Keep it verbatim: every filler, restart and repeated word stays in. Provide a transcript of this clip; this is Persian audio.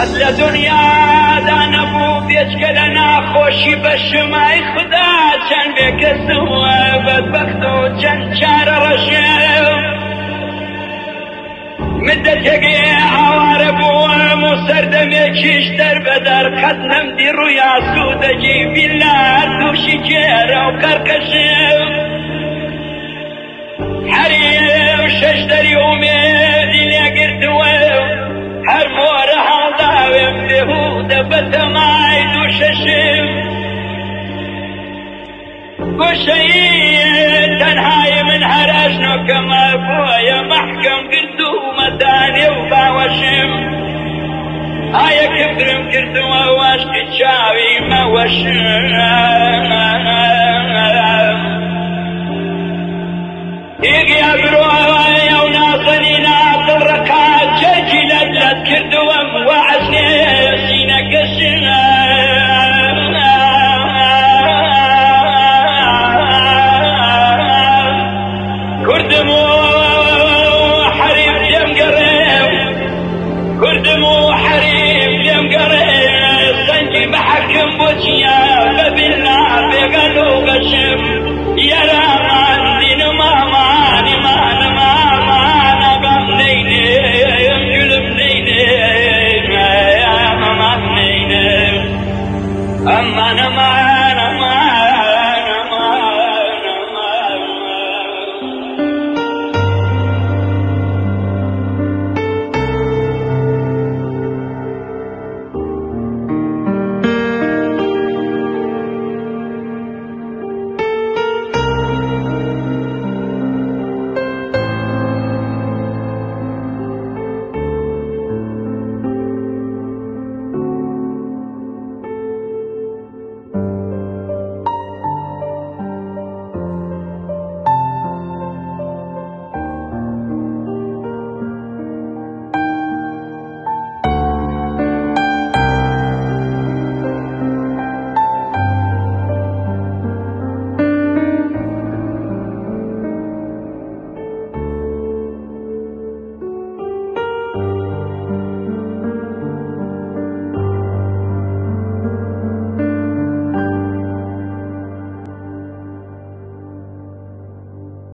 قەت لە دونیادا نەبوو بێچکە لە ناخۆشی بە شمای خدا چەند بێکەسەوە بەدبەخت و چەند چارە ڕەشێم مدەتێگێ ئاوارە بووم و سەردەمێکیش دەربەدەر قەت نەمدی ڕووی ئاسوودەگی بیلا تووشی کێرە و کەرکەشێم هەریێ شەش دەری ئومێدی لێگرتووە هەر مۆرە هەڵداوێم بێهودە بەتەمای دوو شەشم گۆشەی تەنهای من هەر ئەژنۆکەمە بۆیە مەحکەم گرتوومە دانێ و باوەشم ئایا کفرم کردووە واشکی چاوی مەوەشم